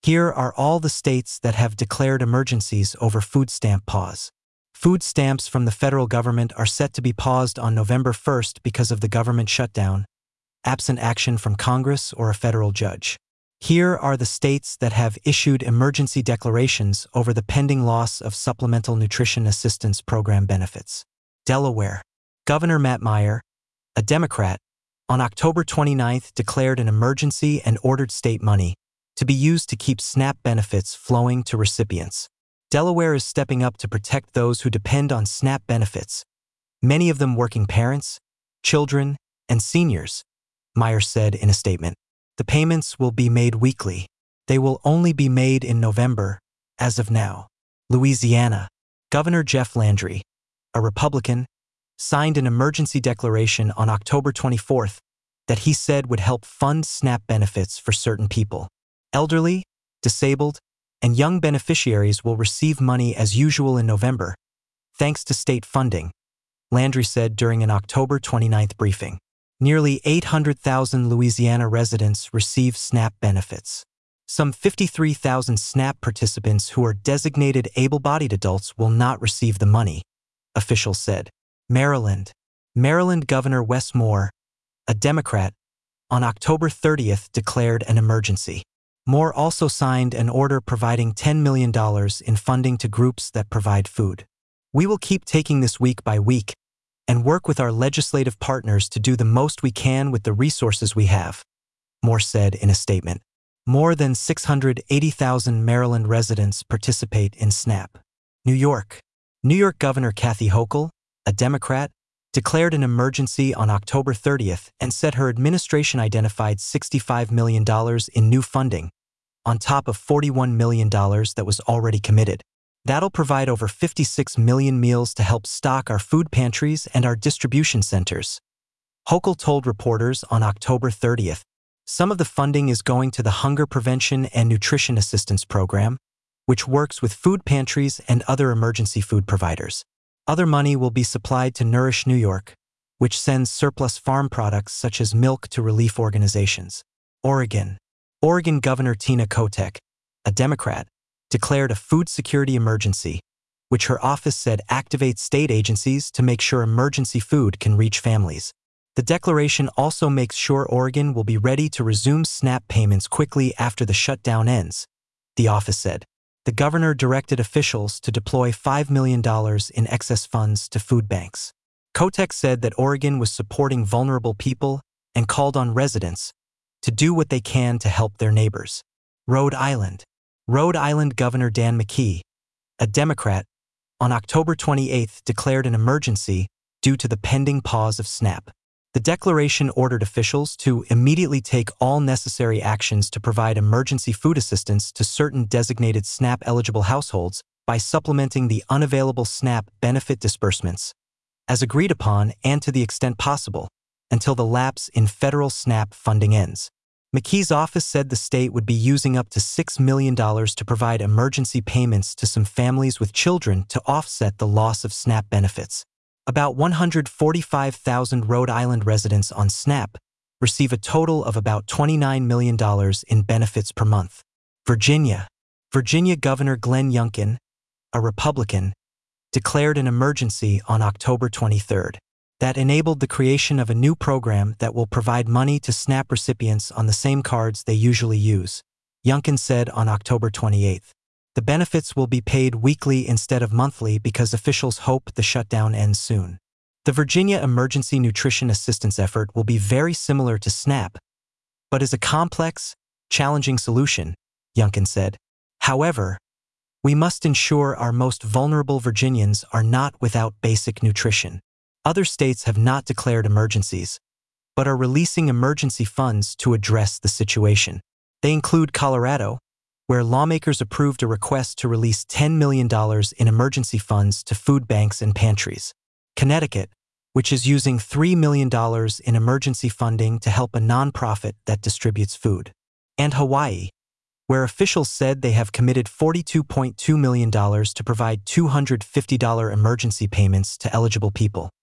Here are all the states that have declared emergencies over food stamp pause. Food stamps from the federal government are set to be paused on November 1st because of the government shutdown, absent action from Congress or a federal judge. Here are the states that have issued emergency declarations over the pending loss of Supplemental Nutrition Assistance Program benefits. Delaware. Governor Matt Meyer, a Democrat, on October 29th declared an emergency and ordered state money to be used to keep SNAP benefits flowing to recipients. Delaware is stepping up to protect those who depend on SNAP benefits, many of them working parents, children, and seniors, Meyer said in a statement. The payments will be made weekly. They will only be made in November, as of now. Louisiana. Governor Jeff Landry, a Republican, signed an emergency declaration on October 24th that he said would help fund SNAP benefits for certain people. Elderly, disabled, and young beneficiaries will receive money as usual in November, thanks to state funding, Landry said during an October 29th briefing. Nearly 800,000 Louisiana residents receive SNAP benefits. Some 53,000 SNAP participants who are designated able-bodied adults will not receive the money, officials said. Maryland. Maryland Governor Wes Moore, a Democrat, on October 30th declared an emergency. Moore also signed an order providing $10 million in funding to groups that provide food. We will keep taking this week by week and work with our legislative partners to do the most we can with the resources we have, Moore said in a statement. More than 680,000 Maryland residents participate in SNAP. New York. New York Governor Kathy Hochul, a Democrat, declared an emergency on October 30th and said her administration identified $65 million in new funding, on top of $41 million that was already committed. That'll provide over 56 million meals to help stock our food pantries and our distribution centers. Hochul told reporters on October 30th, some of the funding is going to the Hunger Prevention and Nutrition Assistance Program, which works with food pantries and other emergency food providers. Other money will be supplied to Nourish New York, which sends surplus farm products such as milk to relief organizations. Oregon. Oregon Governor Tina Kotek, a Democrat, declared a food security emergency, which her office said activates state agencies to make sure emergency food can reach families. The declaration also makes sure Oregon will be ready to resume SNAP payments quickly after the shutdown ends, the office said. The governor directed officials to deploy $5 million in excess funds to food banks. Kotek said that Oregon was supporting vulnerable people and called on residents to do what they can to help their neighbors. Rhode Island. Rhode Island Governor Dan McKee, a Democrat, on October 28th declared an emergency due to the pending pause of SNAP. The declaration ordered officials to immediately take all necessary actions to provide emergency food assistance to certain designated SNAP-eligible households by supplementing the unavailable SNAP benefit disbursements, as agreed upon and to the extent possible, until the lapse in federal SNAP funding ends. McKee's office said the state would be using up to $6 million to provide emergency payments to some families with children to offset the loss of SNAP benefits. About 145,000 Rhode Island residents on SNAP receive a total of about $29 million in benefits per month. Virginia. Virginia Governor Glenn Youngkin, a Republican, declared an emergency on October 23rd that enabled the creation of a new program that will provide money to SNAP recipients on the same cards they usually use, Youngkin said on October 28th. The benefits will be paid weekly instead of monthly because officials hope the shutdown ends soon. The Virginia Emergency Nutrition Assistance effort will be very similar to SNAP, but is a complex, challenging solution, Youngkin said. However, we must ensure our most vulnerable Virginians are not without basic nutrition. Other states have not declared emergencies, but are releasing emergency funds to address the situation. They include Colorado, where lawmakers approved a request to release $10 million in emergency funds to food banks and pantries. Connecticut, which is using $3 million in emergency funding to help a nonprofit that distributes food. And Hawaii, where officials said they have committed $42.2 million to provide $250 emergency payments to eligible people.